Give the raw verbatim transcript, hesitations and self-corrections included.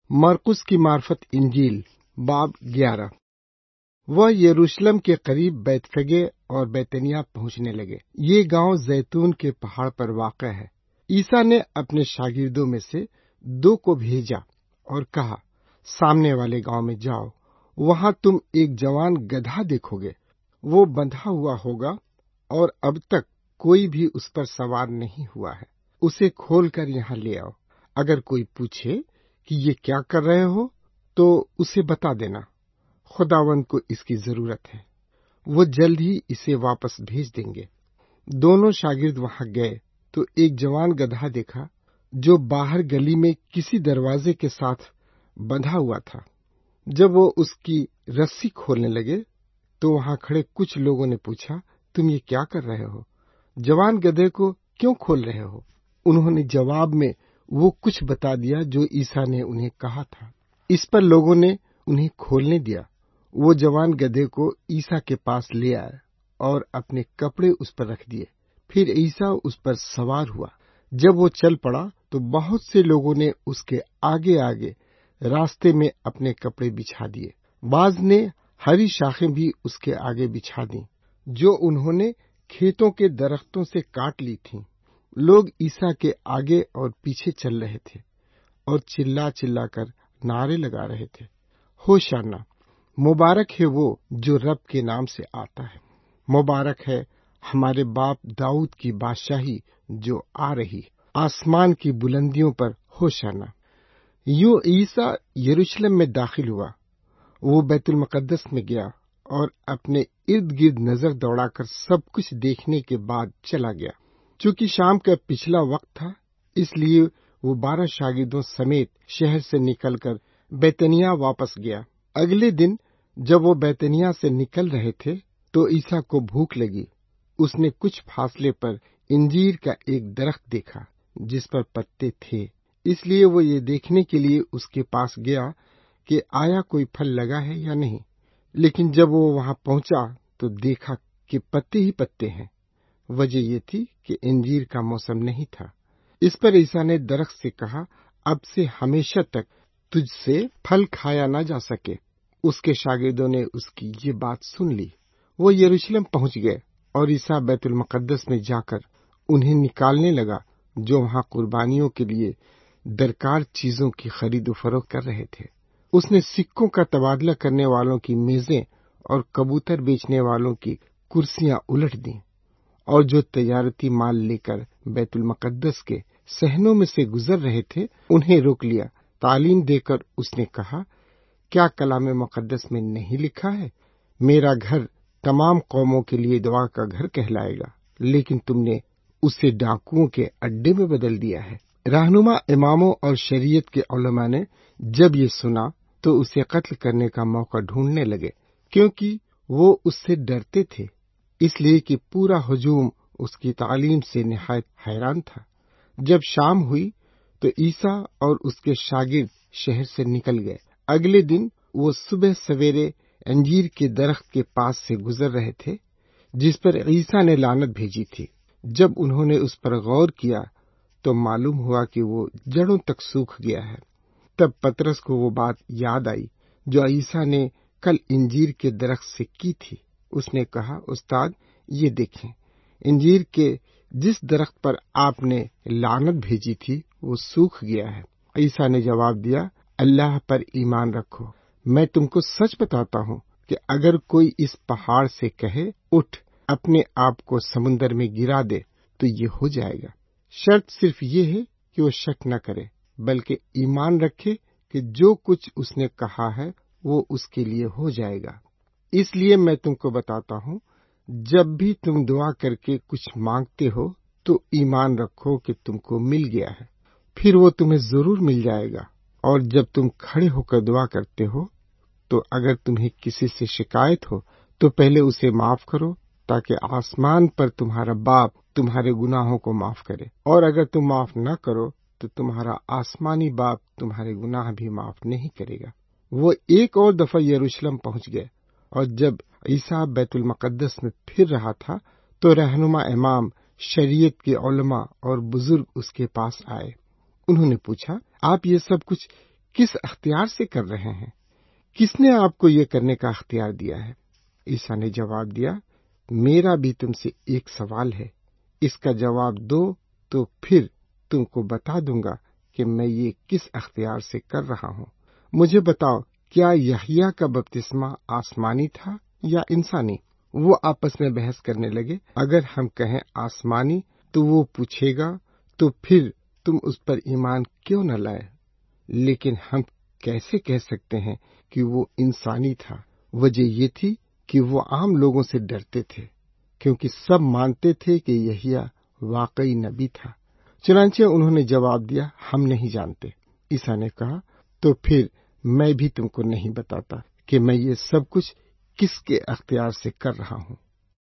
مرقس کی معرفت انجیل باب گیارہ۔ وہ یروشلم کے قریب بیت فگے اور بیتنیہ پہنچنے لگے۔ یہ گاؤں زیتون کے پہاڑ پر واقع ہے۔ عیسیٰ نے اپنے شاگردوں میں سے دو کو بھیجا اور کہا، سامنے والے گاؤں میں جاؤ، وہاں تم ایک جوان گدھا دیکھو گے، وہ بندھا ہوا ہوگا اور اب تک کوئی بھی اس پر سوار نہیں ہوا ہے۔ اسے کھول کر یہاں لے آؤ۔ اگر کوئی پوچھے کہ یہ کیا کر رہے ہو تو اسے بتا دینا، خداوند کو اس کی ضرورت ہے، وہ جلد ہی اسے واپس بھیج دیں گے۔ دونوں شاگرد وہاں گئے تو ایک جوان گدھا دیکھا جو باہر گلی میں کسی دروازے کے ساتھ بندھا ہوا تھا۔ جب وہ اس کی رسی کھولنے لگے تو وہاں کھڑے کچھ لوگوں نے پوچھا، تم یہ کیا کر رہے ہو؟ جوان گدھے کو کیوں کھول رہے ہو؟ انہوں نے جواب میں وہ کچھ بتا دیا جو عیسیٰ نے انہیں کہا تھا۔ اس پر لوگوں نے انہیں کھولنے دیا۔ وہ جوان گدھے کو عیسیٰ کے پاس لے آئے اور اپنے کپڑے اس پر رکھ دیے۔ پھر عیسیٰ اس پر سوار ہوا۔ جب وہ چل پڑا تو بہت سے لوگوں نے اس کے آگے آگے راستے میں اپنے کپڑے بچھا دیے۔ بعض نے ہری شاخیں بھی اس کے آگے بچھا دیں جو انہوں نے کھیتوں کے درختوں سے کاٹ لی تھیں۔ لوگ عیسیٰ کے آگے اور پیچھے چل رہے تھے اور چلا چلا کر نعرے لگا رہے تھے، ہوشیانہ، مبارک ہے وہ جو رب کے نام سے آتا ہے، مبارک ہے ہمارے باپ داؤد کی بادشاہی جو آ رہی، آسمان کی بلندیوں پر ہوشیانہ۔ یوں عیسیٰ یروشلم میں داخل ہوا۔ وہ بیت المقدس میں گیا اور اپنے ارد گرد نظر دوڑا کر سب کچھ دیکھنے کے بعد چلا گیا۔ چونکہ شام کا پچھلا وقت تھا، اس لیے وہ بارہ شاگردوں سمیت شہر سے نکل کر بیتنیہ واپس گیا۔ اگلے دن جب وہ بیتنیہ سے نکل رہے تھے تو عیسیٰ کو بھوک لگی۔ اس نے کچھ فاصلے پر انجیر کا ایک درخت دیکھا جس پر پتے تھے، اس لیے وہ یہ دیکھنے کے لیے اس کے پاس گیا کہ آیا کوئی پھل لگا ہے یا نہیں۔ لیکن جب وہ وہاں پہنچا تو دیکھا کہ پتے ہی پتے ہیں۔ وجہ یہ تھی کہ انجیر کا موسم نہیں تھا۔ اس پر عیسیٰ نے درخت سے کہا، اب سے ہمیشہ تک تجھ سے پھل کھایا نہ جا سکے۔ اس کے شاگردوں نے اس کی یہ بات سن لی۔ وہ یروشلم پہنچ گئے اور عیسیٰ بیت المقدس میں جا کر انہیں نکالنے لگا جو وہاں قربانیوں کے لیے درکار چیزوں کی خرید و فروخت کر رہے تھے۔ اس نے سکوں کا تبادلہ کرنے والوں کی میزیں اور کبوتر بیچنے والوں کی کرسیاں الٹ دیں، اور جو تجارتی مال لے کر بیت المقدس کے صحنوں میں سے گزر رہے تھے انہیں روک لیا۔ تعلیم دے کر اس نے کہا، کیا کلام مقدس میں نہیں لکھا ہے، میرا گھر تمام قوموں کے لیے دعا کا گھر کہلائے گا، لیکن تم نے اسے ڈاکوؤں کے اڈے میں بدل دیا ہے۔ رہنما اماموں اور شریعت کے علماء نے جب یہ سنا تو اسے قتل کرنے کا موقع ڈھونڈنے لگے، کیونکہ وہ اس سے ڈرتے تھے، اس لیے کہ پورا ہجوم اس کی تعلیم سے نہایت حیران تھا۔ جب شام ہوئی تو عیسیٰ اور اس کے شاگرد شہر سے نکل گئے۔ اگلے دن وہ صبح سویرے انجیر کے درخت کے پاس سے گزر رہے تھے جس پر عیسیٰ نے لعنت بھیجی تھی۔ جب انہوں نے اس پر غور کیا تو معلوم ہوا کہ وہ جڑوں تک سوکھ گیا ہے۔ تب پترس کو وہ بات یاد آئی جو عیسیٰ نے کل انجیر کے درخت سے کی تھی۔ اس نے کہا، استاد، یہ دیکھیں، انجیر کے جس درخت پر آپ نے لعنت بھیجی تھی وہ سوکھ گیا ہے۔ عیسیٰ نے جواب دیا، اللہ پر ایمان رکھو، میں تم کو سچ بتاتا ہوں کہ اگر کوئی اس پہاڑ سے کہے، اٹھ اپنے آپ کو سمندر میں گرا دے تو یہ ہو جائے گا۔ شرط صرف یہ ہے کہ وہ شک نہ کرے بلکہ ایمان رکھے کہ جو کچھ اس نے کہا ہے وہ اس کے لیے ہو جائے گا۔ اس لیے میں تم کو بتاتا ہوں، جب بھی تم دعا کر کے کچھ مانگتے ہو تو ایمان رکھو کہ تم کو مل گیا ہے، پھر وہ تمہیں ضرور مل جائے گا۔ اور جب تم کھڑے ہو کر دعا کرتے ہو تو اگر تمہیں کسی سے شکایت ہو تو پہلے اسے معاف کرو، تاکہ آسمان پر تمہارا باپ تمہارے گناہوں کو معاف کرے، اور اگر تم معاف نہ کرو تو تمہارا آسمانی باپ تمہارے گناہ بھی معاف نہیں کرے گا۔ وہ ایک اور دفعہ یروشلم پہنچ گئے، اور جب عیسیٰ بیت المقدس میں پھر رہا تھا تو رہنما امام، شریعت کے علماء اور بزرگ اس کے پاس آئے۔ انہوں نے پوچھا، آپ یہ سب کچھ کس اختیار سے کر رہے ہیں؟ کس نے آپ کو یہ کرنے کا اختیار دیا ہے؟ عیسیٰ نے جواب دیا، میرا بھی تم سے ایک سوال ہے، اس کا جواب دو تو پھر تم کو بتا دوں گا کہ میں یہ کس اختیار سے کر رہا ہوں۔ مجھے بتاؤ، کیا یحییٰ کا بپتسمہ آسمانی تھا یا انسانی؟ وہ آپس میں بحث کرنے لگے۔ اگر ہم کہیں آسمانی تو وہ پوچھے گا، تو پھر تم اس پر ایمان کیوں نہ لائے؟ لیکن ہم کیسے کہہ سکتے ہیں کہ وہ انسانی تھا؟ وجہ یہ تھی کہ وہ عام لوگوں سے ڈرتے تھے، کیونکہ سب مانتے تھے کہ یحییٰ واقعی نبی تھا۔ چنانچہ انہوں نے جواب دیا، ہم نہیں جانتے۔ عیسیٰ نے کہا، تو پھر میں بھی تم کو نہیں بتاتا کہ میں یہ سب کچھ کس کے اختیار سے کر رہا ہوں۔